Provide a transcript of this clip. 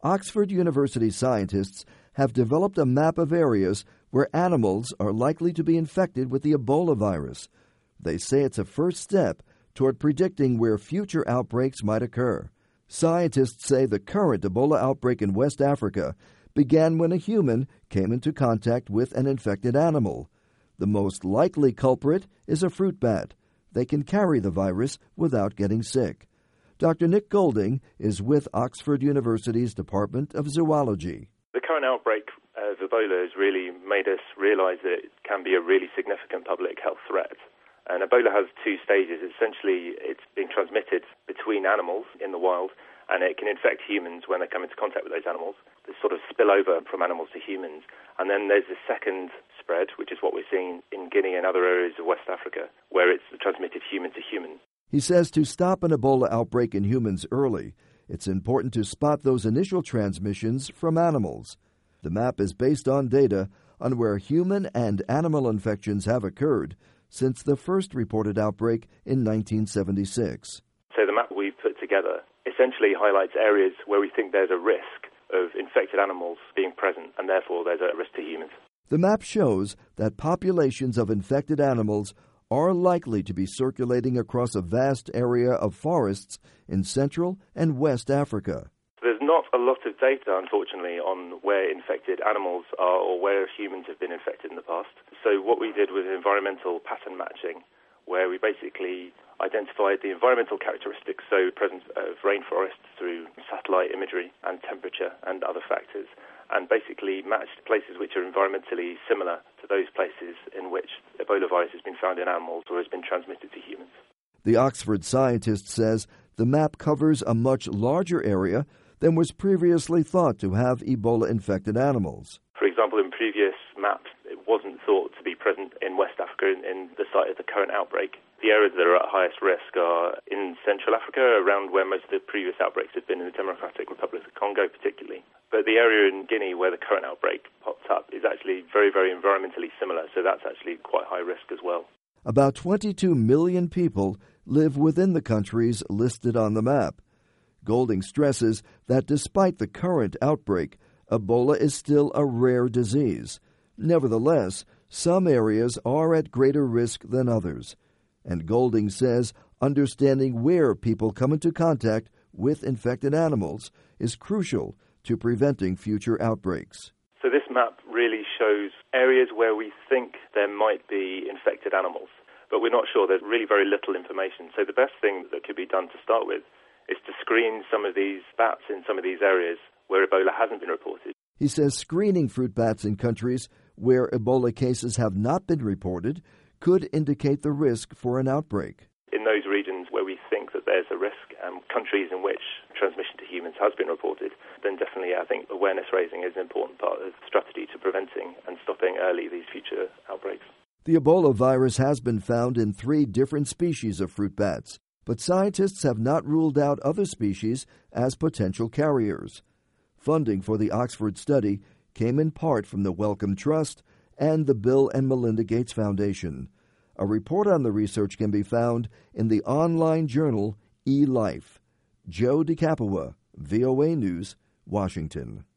Oxford University scientists have developed a map of areas where animals are likely to be infected with the Ebola virus. They say it's a first step toward predicting where future outbreaks might occur. Scientists say the current Ebola outbreak in West Africa began when a human came into contact with an infected animal. The most likely culprit is a fruit bat. They can carry the virus without getting sick. Dr. Nick Golding is with Oxford University's Department of Zoology. The current outbreak of Ebola has really made us realize that it can be a really significant public health threat. And Ebola has two stages. Essentially, it's being transmitted between animals in the wild, and it can infect humans when they come into contact with those animals. They sort of spill over from animals to humans. And then there's the second spread, which is what we're seeing in Guinea and other areas of West Africa, where it's transmitted human to human. He says to stop an Ebola outbreak in humans early, it's important to spot those initial transmissions from animals. The map is based on data on where human and animal infections have occurred since the first reported outbreak in 1976. So the map we've put together essentially highlights areas where we think there's a risk of infected animals being present, and therefore there's a risk to humans. The map shows that populations of infected animals are likely to be circulating across a vast area of forests in Central and West Africa. There's not a lot of data, unfortunately, on where infected animals are or where humans have been infected in the past. So what we did was environmental pattern matching, where we basically identified the environmental characteristics, so presence of rainforests through satellite imagery and temperature and other factors, and basically matched places which are environmentally similar to those places in which Ebola virus has been found in animals or has been transmitted to humans. The Oxford scientist says the map covers a much larger area than was previously thought to have Ebola-infected animals. For example, in previous maps, it wasn't thought to be present in West Africa in the site of the current outbreak. The areas that are at highest risk are in Central Africa, around where most of the previous outbreaks have been in the Democratic Republic of Congo particularly. But the area in Guinea where the current outbreak popped up is actually very, very environmentally similar, so that's actually quite high risk as well. About 22 million people live within the countries listed on the map. Golding stresses that despite the current outbreak, Ebola is still a rare disease. Nevertheless, some areas are at greater risk than others. And Golding says understanding where people come into contact with infected animals is crucial to preventing future outbreaks. So this map really shows areas where we think there might be infected animals, but we're not sure. There's really very little information. So the best thing that could be done to start with is to screen some of these bats in some of these areas where Ebola hasn't been reported. He says screening fruit bats in countries where Ebola cases have not been reported could indicate the risk for an outbreak. In those regions where we think that there's a risk, countries in which transmission to humans has been reported, then definitely I think awareness raising is an important part of the strategy to preventing and stopping early these future outbreaks. The Ebola virus has been found in 3 different species of fruit bats, but scientists have not ruled out other species as potential carriers. Funding for the Oxford study came in part from the Wellcome Trust and the Bill and Melinda Gates Foundation. A report on the research can be found in the online journal eLife. Joe DeCapua, VOA News, Washington.